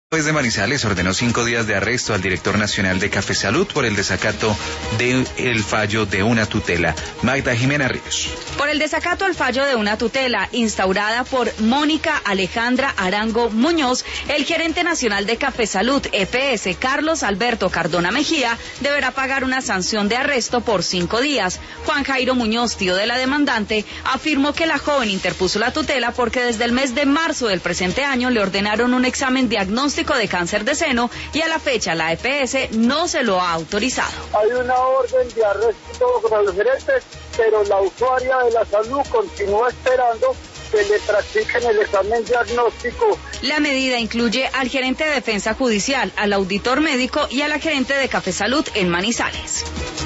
Juez de Manizales ordenó 5 días de arresto al director nacional de Café Salud por el desacato del fallo de una tutela. Magda Jimena Ríos. Por el desacato al fallo de una tutela instaurada por Mónica Alejandra Arango Muñoz, el gerente nacional de Café Salud, EPS, Carlos Alberto Cardona Mejía, deberá pagar una sanción de arresto por 5 días. Juan Jairo Muñoz, tío de la demandante, afirmó que la joven interpuso la tutela porque desde el mes de marzo del presente año le ordenaron un examen diagnóstico de cáncer de seno y a la fecha la EPS no se lo ha autorizado. Hay una orden de arresto contra los gerentes, pero la usuaria de la salud continúa esperando que le practiquen el examen diagnóstico. La medida incluye al gerente de defensa judicial, al auditor médico y a la gerente de Café Salud en Manizales.